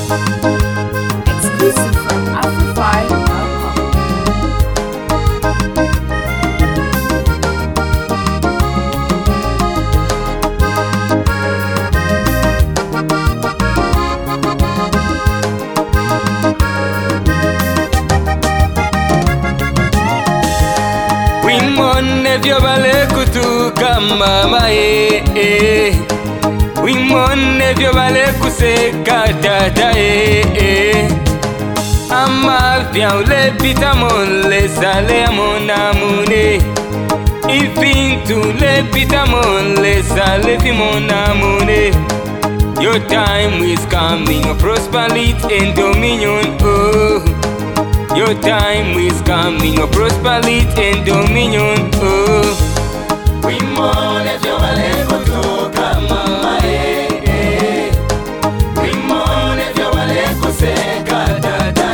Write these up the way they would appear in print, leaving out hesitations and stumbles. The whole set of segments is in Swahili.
Exclusive from Afro5.com. Wimone vyo vale kutuka mama Wimone vyo vale kuseka tata Ama vya ule pita mole sale amona mune Ifintu le pita mole sale vimona mune. Your time is coming, prosperity and dominion, oh. Your time is coming, prosperity and dominion, oh. Wimone vyo vale kutuka mama Wimone vyo vale kuseka dada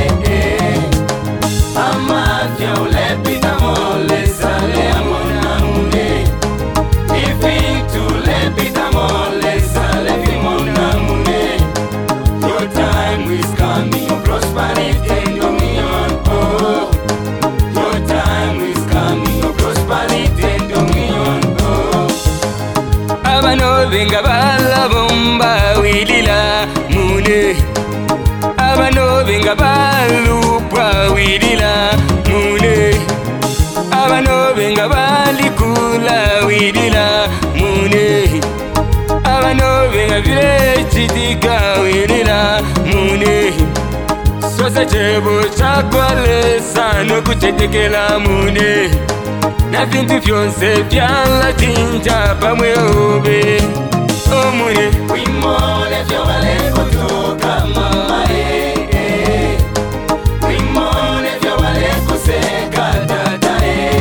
Ama vya ule pita mole sale amona mune Ifintu le pita mole sale vimona mune. Your time is coming, prosperity and dominion, oh. Your time is coming, prosperity and dominion, oh. Abano venga bala bomba wilila mune. Abano venga balupa wilila mune. Abano venga balikula wilila mune. Abano venga vile chitika wilila mune. Sosa chebo chakwale sano kuchetekela mune. Na vintu vyonse vyala tinja pamwe obe o mune. Wimone vyo vale kutuka mama Wimone vyo vale kuseka dada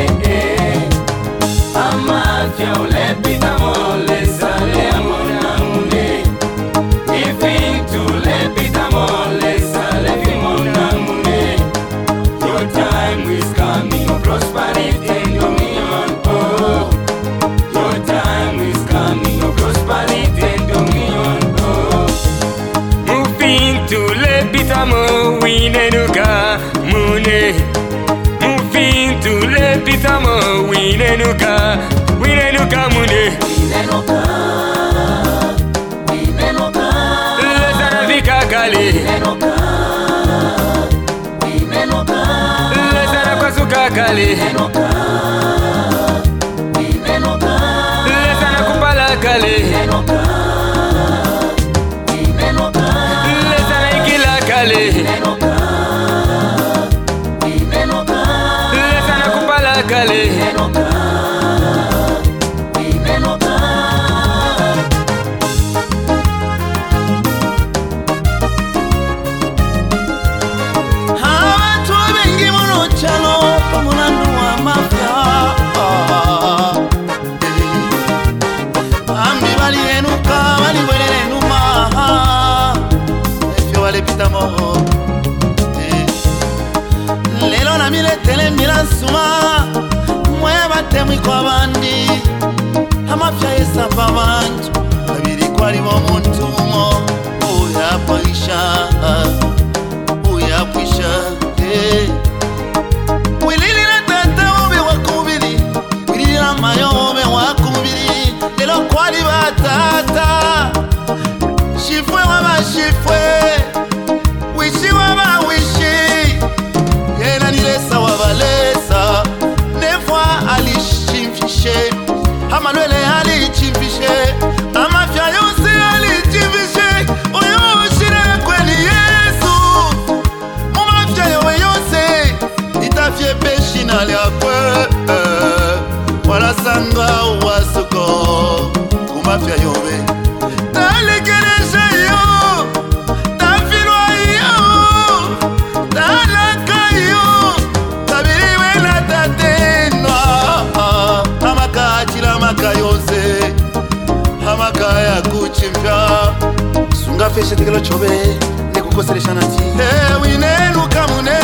Ama vya ule pita mole sale amona mune. Ifintu le pita mole sale vimona mune. Your time is coming, prosperity and dominion, oh. Your time is coming, prosperity and dominion, oh. Moving to le pita mo winenuka mune. Moving to le pita mo winenuka mune. Letana vika kale. Letana kwasuka kale. Letana kupala kale. Letana ikila kale. Letana kupala kale. Lelo na mile tele mila suma Mwe bate mwiko abandi Amafya yesa babantu Abiri kwa libo muntu mo Uya paisha Uya puisha Wilili na tata ube wakubili Wilili na mayo ube wakubili Lelo kwa liba tata Shifwe waba shifwe Wishi waba wishi Yena nilesa wabalesa Nefwa alishimfishe Hamalwele alichimfishe Amafya yose alichimfishe Uyo ushire kweli Yesu Mumafya yowe yose Itafye peshi na liakwe Wala sanga uwasuko Kumafya yowe Talekeresha yo Hamakaya kuchimvya Sunga feshe tekelo chobe Nekukoseresha nati Winenuka mune